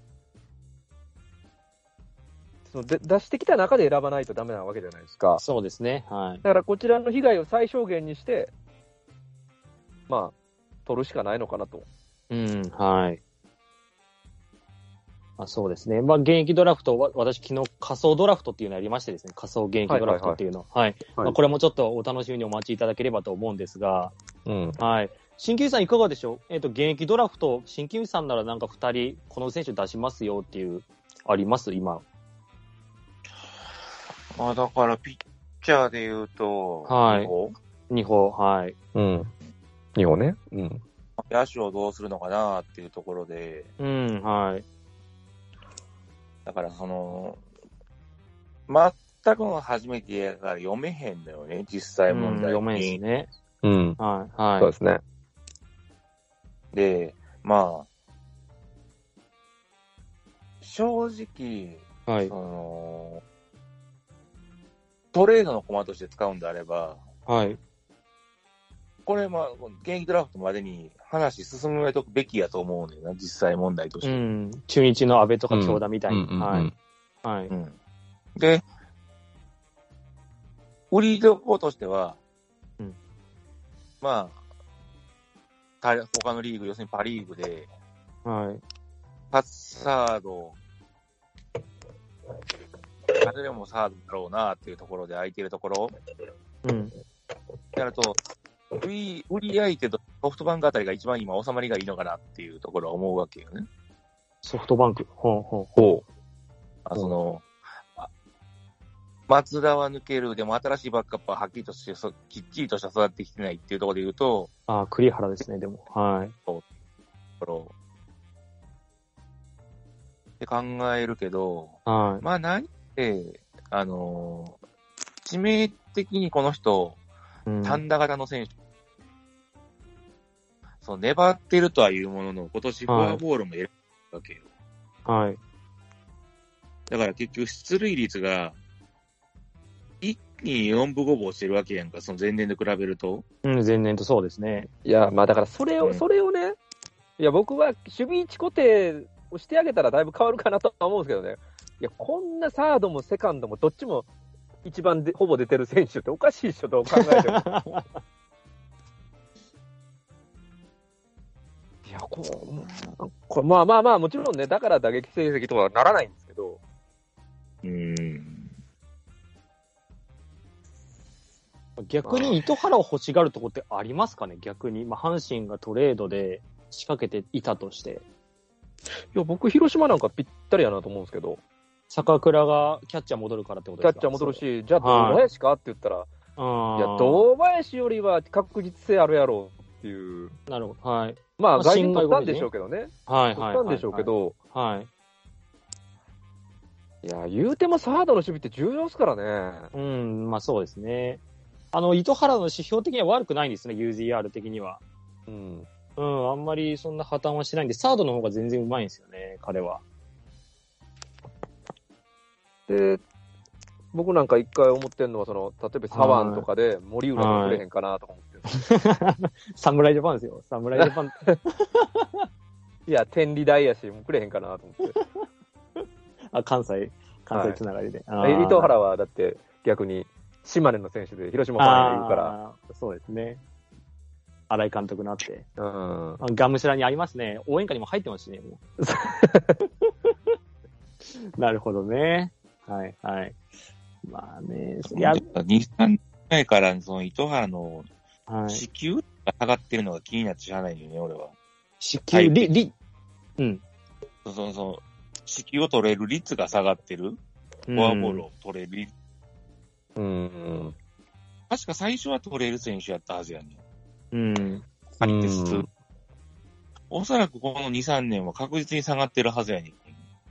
[SPEAKER 3] そので出してきた中で選ばないとダメなわけじゃないですか。
[SPEAKER 1] そうですね。はい。
[SPEAKER 3] だからこちらの被害を最小限にして、まあ、取るしかないのかなと。
[SPEAKER 1] うん、はい。あ、そうですね。まあ、現役ドラフト、私昨日仮想ドラフトっていうのやりましてですね、仮想現役ドラフトっていうの。はい、はいはいはいまあ、これもちょっとお楽しみにお待ちいただければと思うんですが、うん。はい。新球さんいかがでしょう？えっと、現役ドラフト、新球さんならなんか二人、この選手出しますよっていう、あります今。
[SPEAKER 2] まあ、だから、ピッチャーで言うと、
[SPEAKER 1] はい。二歩、はい。
[SPEAKER 3] うん。二歩ね。うん。
[SPEAKER 2] 野手をどうするのかなっていうところで、
[SPEAKER 1] うん、はい。
[SPEAKER 2] だから、その、全くの初めてやから読めへんのよね、実際問題に。うん、
[SPEAKER 1] 読めんですね。
[SPEAKER 3] うん。
[SPEAKER 1] はい、はい。
[SPEAKER 3] そうですね。
[SPEAKER 2] で、まあ、正直、
[SPEAKER 1] はい。
[SPEAKER 2] その、トレードの駒として使うんであれば、
[SPEAKER 1] はい。
[SPEAKER 2] これ、まあ、現役ドラフトまでに話進めとくべきやと思うねんな、実際問題として。
[SPEAKER 1] うん。中日の安倍とか京田みたいに。うん、はい。はい、
[SPEAKER 2] うん。で、売りどころとしては、うん、まあ、他のリーグ、要するにパリーグで、
[SPEAKER 1] はい。
[SPEAKER 2] パッサード、 誰もサードだろうなっていうところで空いてるところ。
[SPEAKER 1] うん。
[SPEAKER 2] やると、売り、売り相手とソフトバンクあたりが一番今収まりがいいのかなっていうところは思うわけよね。
[SPEAKER 1] ソフトバンク。ほうほうほう。
[SPEAKER 2] あ、その、松田は抜ける、でも新しいバックアップははっきりとして、きっちりとした育ってきてないっていうところで言うと、
[SPEAKER 1] ああ、栗原ですね、でも。はい。
[SPEAKER 2] そう。ところって考えるけど、
[SPEAKER 1] はい。
[SPEAKER 2] まあ何って、あのー、致命的にこの人、単打型の選手、うん、そう、粘ってるとはいうものの、今年フォアボールも得るわけよ。
[SPEAKER 1] はい。
[SPEAKER 2] だから結局出塁率が、一気によんぶごぶ落ちてるわけやんか、その前年と比べると。
[SPEAKER 1] うん、前年とそうですね。
[SPEAKER 3] いや、まあだからそれを、うん、それをね、いや、僕は守備位置固定をしてあげたらだいぶ変わるかなとは思うんですけどね。いや、こんなサードもセカンドもどっちも一番でほぼ出てる選手っておかしいでしょ、どう考えても。いや、こう、これまあまあまあ、もちろんね、だから打撃成績とはならないんですけど。
[SPEAKER 2] うーん。
[SPEAKER 1] 逆に糸原を欲しがるところってありますかね、逆に。まあ、阪神がトレードで仕掛けていたとして。
[SPEAKER 3] いや、僕、広島なんかぴったりやなと思うんですけど。
[SPEAKER 1] 坂倉がキャッチャー戻るからってことですか？
[SPEAKER 3] キャッチャー戻るし、じゃあ堂林かって言ったら、はい、いや、堂林よりは確実性あるやろうっていう。
[SPEAKER 1] なるほど。はい。
[SPEAKER 3] まあ、外人取ったんでしょうけどね。
[SPEAKER 1] はいはい。
[SPEAKER 3] 取ったんでしょうけど。
[SPEAKER 1] はい。
[SPEAKER 3] いや、言うてもサードの守備って重要ですからね。
[SPEAKER 1] うん、まあそうですね。あの、糸原の指標的には悪くないんですね、ユーゼッアール 的には。うん。うん、あんまりそんな破綻はしないんで、サードの方が全然うまいんですよね、彼は。
[SPEAKER 3] で、僕なんか一回思ってるのは、その、例えば左腕とかで森浦もくれへんかなとか思ってる。
[SPEAKER 1] 侍ジャパンですよ、侍ジャパン。
[SPEAKER 3] いや、天理大やし、もうくれへんかなと思って。
[SPEAKER 1] あ、関西、関西つながりで。
[SPEAKER 3] はい、糸原はだって逆に、島根の選手で広島ファンがいるから。
[SPEAKER 1] そうですね。新井監督になって。
[SPEAKER 3] うん。
[SPEAKER 1] がむしゃらにありますね。応援歌にも入ってますしね。もうなるほどね。はいはい。まあね。
[SPEAKER 2] いや、に、さんねんまえからその糸原の支給が上がってるのが気になってしゃあないよね、俺は。
[SPEAKER 1] 支給、り、り、うん。
[SPEAKER 2] そうそうそう。支給を取れる率が下がってる。フォアボールを取れる率。
[SPEAKER 3] うん。
[SPEAKER 2] 確か最初は取れる選手やったはずやね
[SPEAKER 1] ん。うん。
[SPEAKER 2] ありです。おそらくこのに、さんねんは確実に下がってるはずやねん。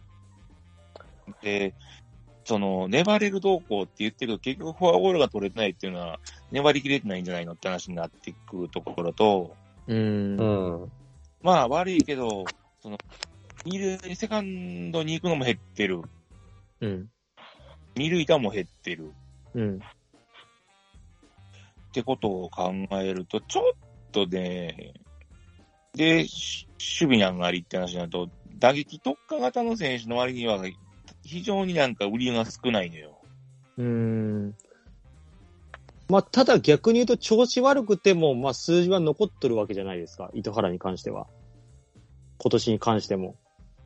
[SPEAKER 2] で、その、粘れる動向って言ってるけど、結局フォアボールが取れてないっていうのは、粘りきれてないんじゃないのって話になってくるところと、
[SPEAKER 1] うん。うん、
[SPEAKER 2] まあ悪いけど、その、二塁、セカンドに行くのも減ってる。
[SPEAKER 1] うん。
[SPEAKER 2] 二塁打も減ってる。
[SPEAKER 1] うん。
[SPEAKER 2] ってことを考えると、ちょっとね、で、守備なんがありって話になると、打撃特化型の選手の割には、非常になんか売りが少ないのよ。
[SPEAKER 1] うーん。まあ、ただ逆に言うと調子悪くても、まあ数字は残っとるわけじゃないですか。糸原に関しては。今年に関しても。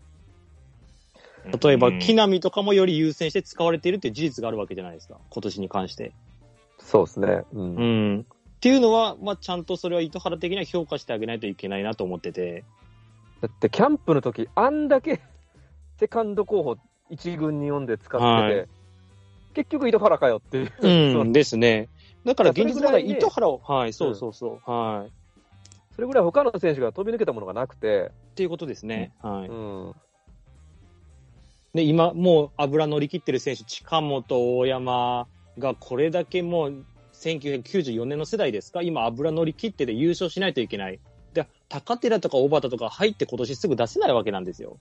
[SPEAKER 1] 例えば、木浪とかもより優先して使われているっていう事実があるわけじゃないですか。今年に関して。
[SPEAKER 3] そうですね。うん。
[SPEAKER 1] うん。っていうのは、まあ、ちゃんとそれは糸原的には評価してあげないといけないなと思ってて。
[SPEAKER 3] だって、キャンプの時、あんだけ、セカンド候補、一軍に読んで使ってて、はい、結局糸原かよっていう。
[SPEAKER 1] うんですね。だから現実まだ糸原を、はい、そうそうそう、うん、はい。
[SPEAKER 3] それぐらい他の選手が飛び抜けたものがなくて。
[SPEAKER 1] っていうことですね。うん、はい。
[SPEAKER 3] うん。
[SPEAKER 1] で、今、もう油乗り切ってる選手、近本、大山がこれだけもう、せんきゅうひゃくきゅうじゅうよねんの世代ですか、今油乗り切ってで優勝しないといけない。で、高寺とか小畑とか入って今年すぐ出せないわけなんですよ。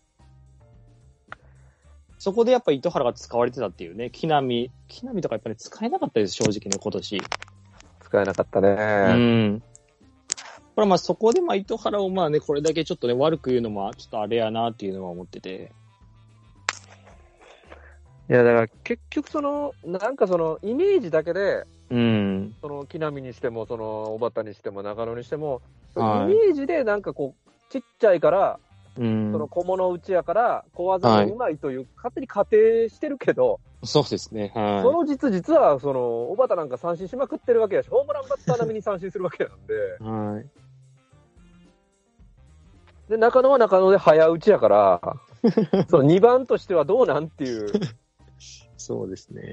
[SPEAKER 1] そこでやっぱ糸原が使われてたっていうね、木浪、木浪とかやっぱり使えなかったです、正直ね、今年。
[SPEAKER 3] 使えなかったね。
[SPEAKER 1] うん。これはまあそこでまあ糸原をまあね、これだけちょっとね、悪く言うのもちょっとあれやなっていうのは思ってて。
[SPEAKER 3] いや、だから結局その、なんかその、イメージだけで、
[SPEAKER 1] うん。
[SPEAKER 3] その、木浪にしても、その、小畑にしても、中野にしても、はい、イメージでなんかこう、ちっちゃいから、うん、その小物打ちやから、小技もうまいという、はい、勝手に仮定してるけど、
[SPEAKER 1] そうですね。はい。
[SPEAKER 3] その実、実は、その、小畑なんか三振しまくってるわけやし、ホームランバッター並みに三振するわけなんで。
[SPEAKER 1] はい。
[SPEAKER 3] で、中野は中野で早打ちやから、そのにばんとしてはどうなんっていう。
[SPEAKER 1] そうですね。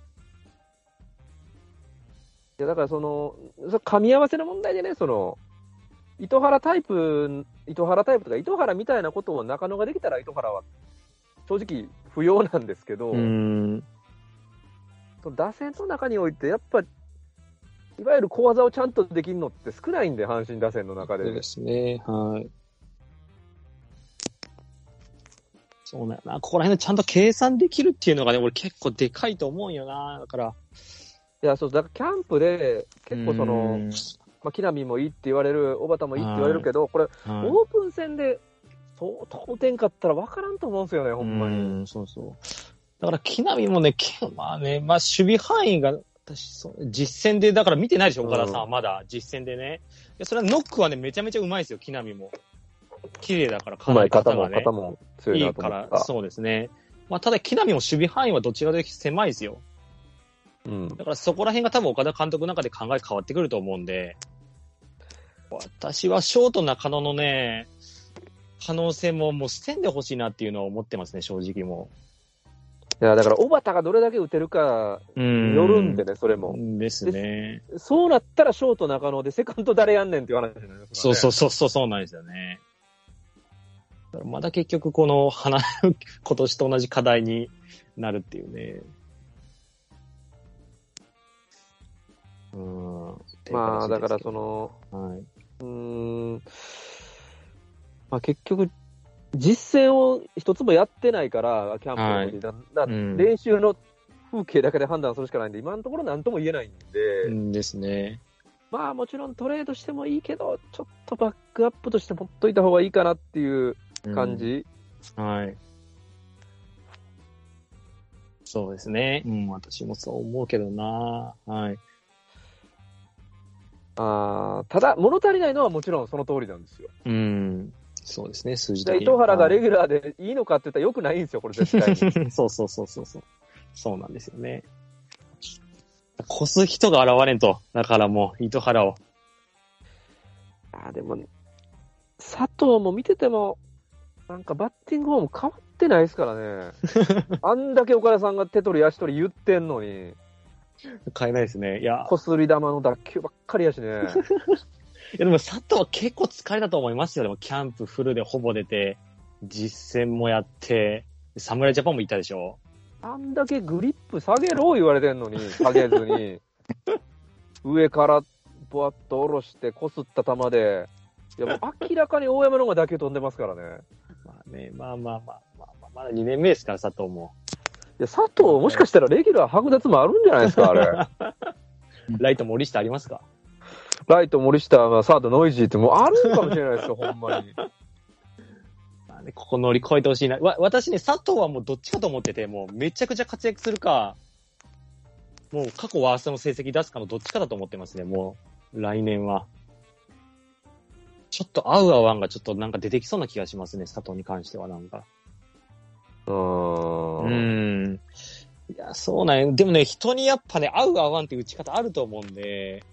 [SPEAKER 3] いや、だからその、そ噛み合わせの問題でね、その、糸原タイプ、糸原タイプとか、糸原みたいなことを中野ができたら、糸原は正直不要なんですけど、
[SPEAKER 1] うん。
[SPEAKER 3] 打線の中において、やっぱ、いわゆる小技をちゃんとできるのって少ないんで、阪神打線の中で。
[SPEAKER 1] そうですね。はい。そうなんやな。ここら辺でちゃんと計算できるっていうのがね、俺結構でかいと思うんよな。だから。
[SPEAKER 3] いや、そう、だからキャンプで、結構その、まあ、木浪もいいって言われる、小畑もいいって言われるけど、これ、はい、オープン戦で相当点勝ったら分からんと思うんですよね、ほんまに。
[SPEAKER 1] うん、そうそう。だから木浪もね、まあね、まあ守備範囲が、私そう実戦で、だから見てないでしょ、岡田さんは、まだ実戦でね。いやそれはノックはね、めちゃめちゃうまいですよ、木浪も。綺麗だから、
[SPEAKER 3] かなり肩がね、肩も強いなと思った。
[SPEAKER 1] いいから、そうですね。まあ、ただ木浪も守備範囲はどちらで狭いですよ。うん。だからそこら辺が多分岡田監督の中で考え変わってくると思うんで、私はショート中野のね、可能性ももう捨てんでほしいなっていうのは思ってますね、正直も
[SPEAKER 3] う。いや、だから小畑がどれだけ打てるかによるんでね、それも。
[SPEAKER 1] ですね。
[SPEAKER 3] そうなったらショート中野でセカンド誰やんねんっていう話になりますからね。
[SPEAKER 1] そうそうそうそう、そうなんですよね。まだ結局この花、今年と同じ課題になるっていうね。
[SPEAKER 3] うん。まあ、だからその、はい、うーん。まあ結局、実戦を一つもやってないから、キャンプの時、はいうん、練習の風景だけで判断するしかないんで、今のところ何とも言えないんで。
[SPEAKER 1] うんですね。
[SPEAKER 3] まあもちろんトレードしてもいいけど、ちょっとバックアップとして持っといた方がいいかなっていう感じ、
[SPEAKER 1] うん、はい。そうですね。うん、私もそう思うけどな。はい。
[SPEAKER 3] あただ、物足りないのはもちろんその通りなんですよ。
[SPEAKER 1] うん。そうですね、数字的に。
[SPEAKER 3] 糸原がレギュラーでいいのかって言ったらよくないんですよ、これ絶対に。
[SPEAKER 1] そうそうそうそうそう。そうなんですよね。越す人が現れんと。だからもう、糸原を。
[SPEAKER 3] あでも、佐藤も見てても、なんかバッティングフォーム変わってないですからね。あんだけ岡田さんが手取り足取り言ってんのに。
[SPEAKER 1] 変えないですね。いや。
[SPEAKER 3] こすり玉の脱臼ばっかりやしね。
[SPEAKER 1] いやでも佐藤は結構疲れたと思いますよ。でもキャンプフルでほぼ出て、実戦もやって、侍ジャパンも行ったでしょ。
[SPEAKER 3] あんだけグリップ下げろ言われてんのに、下げずに。上からぼわっと下ろしてこすった球で、いやもう明らかに大山の方が打球飛んでますからね。
[SPEAKER 1] まあね、まあまあまあ、まあ、まあ、まだにねんめですから、佐藤も。
[SPEAKER 3] いや、佐藤もしかしたらレギュラー剥奪もあるんじゃないですか、あれ。
[SPEAKER 1] ライト森下ありますか？
[SPEAKER 3] ライト森下、サードノイジーってもうあるんかもしれないですよ、ほんまに。
[SPEAKER 1] まあね、ここ乗り越えてほしいな。わ、私ね、佐藤はもうどっちかと思ってて、もうめちゃくちゃ活躍するか、もう過去ワーストの成績出すかのどっちかだと思ってますね、もう、来年は。ちょっと合う合わんがちょっとなんか出てきそうな気がしますね、佐藤に関してはなんか。
[SPEAKER 3] うーん。
[SPEAKER 1] うーん。いや、そうなんや。でもね、人にやっぱね、合う合わんっていう打ち方あると思うんで、